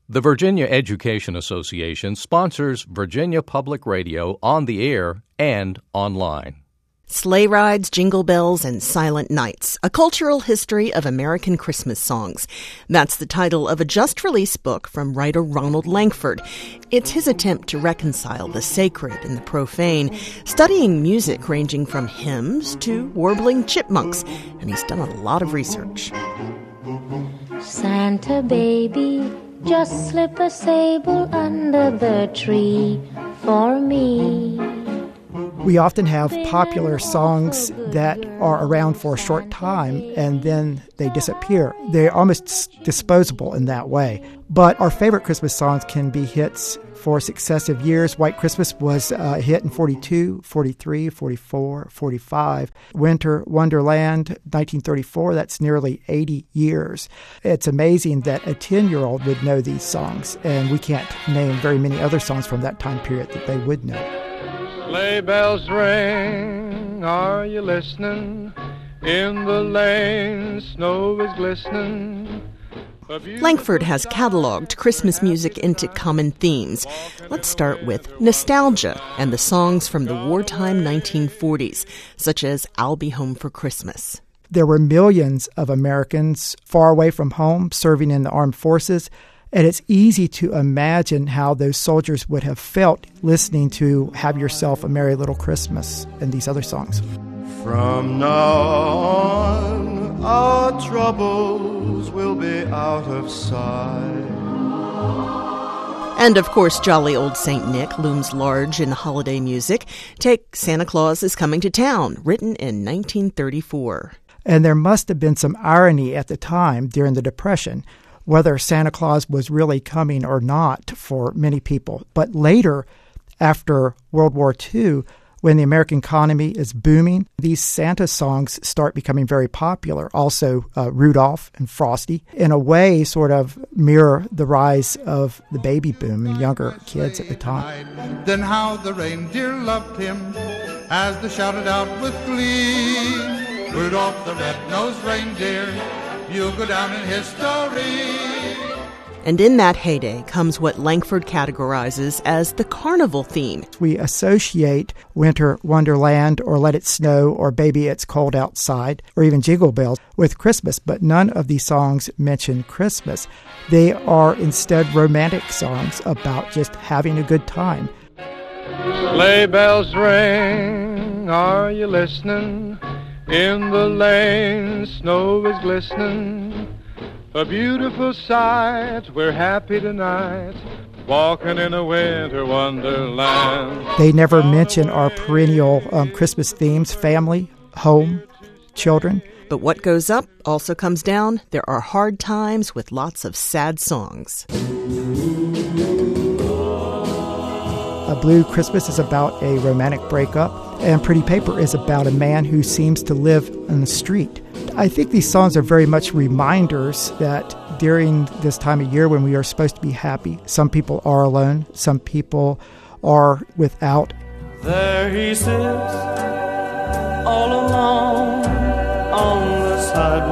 The Virginia Education Association sponsors Virginia Public Radio on the air and online. Sleigh Rides, Jingle Bells, and Silent Nights, a cultural history of American Christmas songs. That's the title of a just-released book from writer Ronald Lankford. It's his attempt to reconcile the sacred and the profane, studying music ranging from hymns to warbling chipmunks, and he's done a lot of research. Santa baby, just slip a sable under the tree for me. We often have popular songs that are around for a short time and then they disappear. They're almost disposable in that way. But our favorite Christmas songs can be hits for successive years. White Christmas was a hit in 42, 43, 44, 45. Winter Wonderland, 1934, that's nearly 80 years. It's amazing that a 10-year-old would know these songs, and we can't name very many other songs from that time period that they would know. Sleigh bells ring, are you listening? In the lane, snow is glistening. Lankford has cataloged Christmas music into common themes. Let's start with nostalgia and the songs from the wartime 1940s, such as I'll Be Home for Christmas. There were millions of Americans far away from home, serving in the armed forces. And it's easy to imagine how those soldiers would have felt listening to Have Yourself a Merry Little Christmas and these other songs. From now on, our troubles will be out of sight. And, of course, jolly old St. Nick looms large in holiday music. Take Santa Claus is Coming to Town, written in 1934. And there must have been some irony at the time during the Depression, whether Santa Claus was really coming or not for many people. But later, after World War II, when the American economy is booming, these Santa songs start becoming very popular. Also, Rudolph and Frosty, in a way, sort of mirror the rise of the baby boom and younger kids at the time. Then how the reindeer loved him as they shouted out with glee, Rudolph the red-nosed reindeer, you'll go down in history. And in that heyday comes what Lankford categorizes as the carnival theme. We associate Winter Wonderland or Let It Snow or Baby It's Cold Outside or even Jingle Bells with Christmas, but none of these songs mention Christmas. They are instead romantic songs about just having a good time. Sleigh bells ring, are you listening? In the lane, snow is glistening. A beautiful sight, we're happy tonight, walking in a winter wonderland. They never mention our perennial Christmas themes, family, home, children. But what goes up also comes down. There are hard times with lots of sad songs. A Blue Christmas is about a romantic breakup, and Pretty Paper is about a man who seems to live on the street. I think these songs are very much reminders that during this time of year when we are supposed to be happy, some people are alone, some people are without. There he sits, all alone on the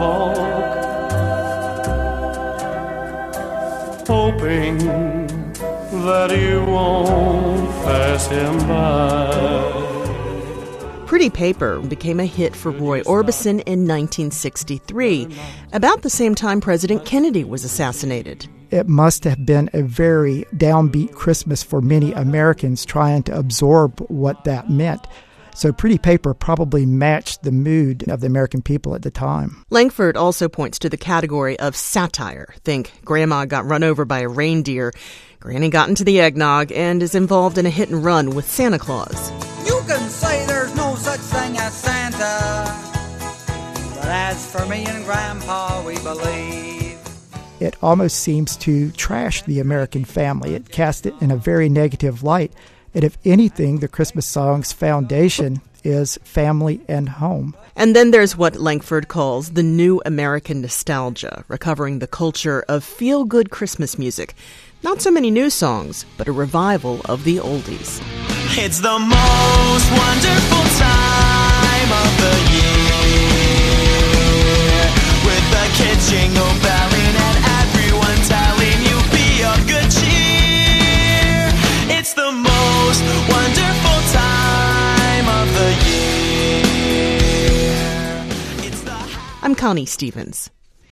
sidewalk, hoping that you won't pass him by. Pretty Paper became a hit for Roy Orbison in 1963, about the same time President Kennedy was assassinated. It must have been a very downbeat Christmas for many Americans trying to absorb what that meant. So Pretty Paper probably matched the mood of the American people at the time. Lankford also points to the category of satire. Think Grandma got run over by a reindeer, Granny got into the eggnog, and is involved in a hit and run with Santa Claus. You can say there's no such thing as Santa, but as for me and Grandpa, we believe. It almost seems to trash the American family. It casts it in a very negative light. And if anything, the Christmas song's foundation is family and home. And then there's what Lankford calls the new American nostalgia, recovering the culture of feel-good Christmas music. Not so many new songs, but a revival of the oldies. It's the most wonderful time of the year, with the kids jingle belling and everyone telling you be a good I'm Connie Stevens.